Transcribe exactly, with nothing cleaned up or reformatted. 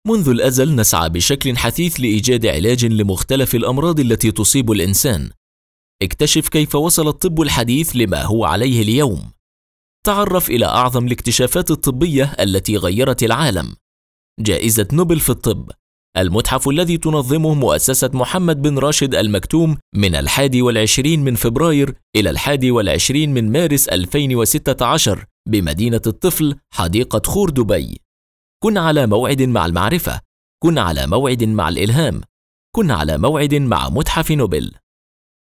منذ الأزل نسعى بشكل حثيث لإيجاد علاج لمختلف الأمراض التي تصيب الإنسان. اكتشف كيف وصل الطب الحديث لما هو عليه اليوم. تعرف إلى أعظم الاكتشافات الطبية التي غيرت العالم. جائزة نوبل في الطب، المتحف الذي تنظمه مؤسسة محمد بن راشد المكتوم من الحادي والعشرين من فبراير إلى الحادي والعشرين من مارس ألفين وستة عشر بمدينة الطفل حديقة خور دبي. كن على موعد مع المعرفة، كن على موعد مع الإلهام، كن على موعد مع متحف نوبل.